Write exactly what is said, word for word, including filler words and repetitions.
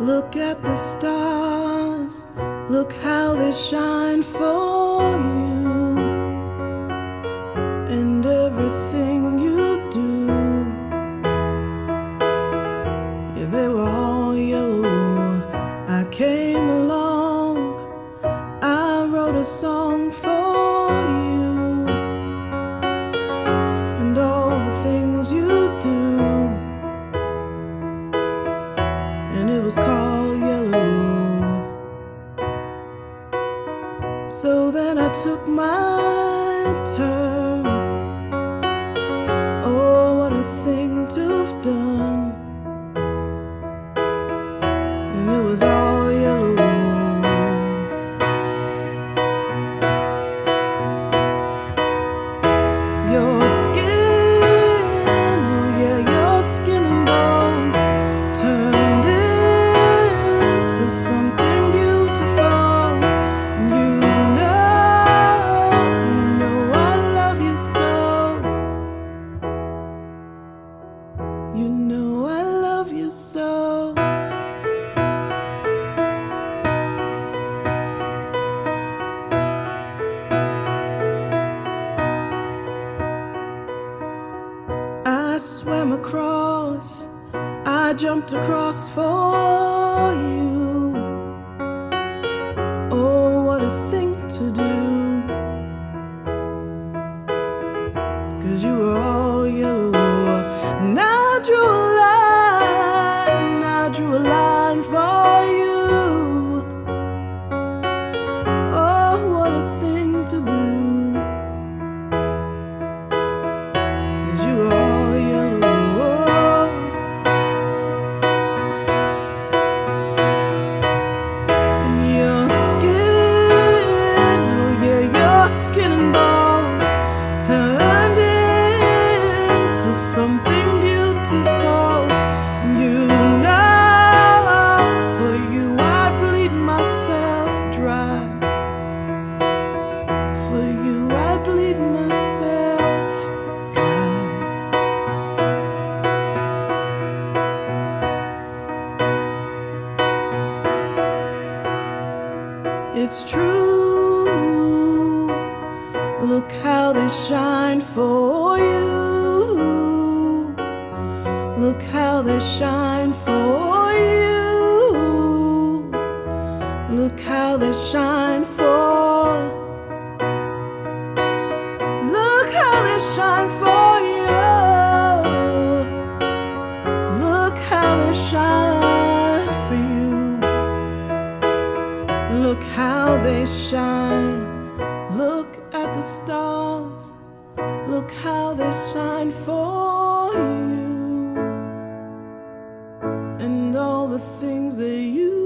Look at the stars, look how they shine for you, and everything you do, yeah, they were all yellow. I came along, I wrote a song for you, and all the things you do, and it was called Yellow. So then I took my turn. Oh, what a thing to have done. And it was all yellow. Your skin, oh yeah, your skin and bones turned into something beautiful. And you know, you know I love you so. You know I love you so. I swam across, I jumped across for you. Oh, what a thing to do, 'cause you were all yellow. And I drew a line, I drew a line for you. Oh, what a thing to do, 'cause you were all yellow. And your skin, oh yeah, your skin and bones turned into something beautiful. And you know, for you I bleed myself dry. For you I bleed myself dry. It's true, look how they shine for you. Look how they shine for you. Look how they shine for. Look how they shine for you. Look how they shine for you. Look how they shine. Look at the stars. Look how they shine for you, and all the things that you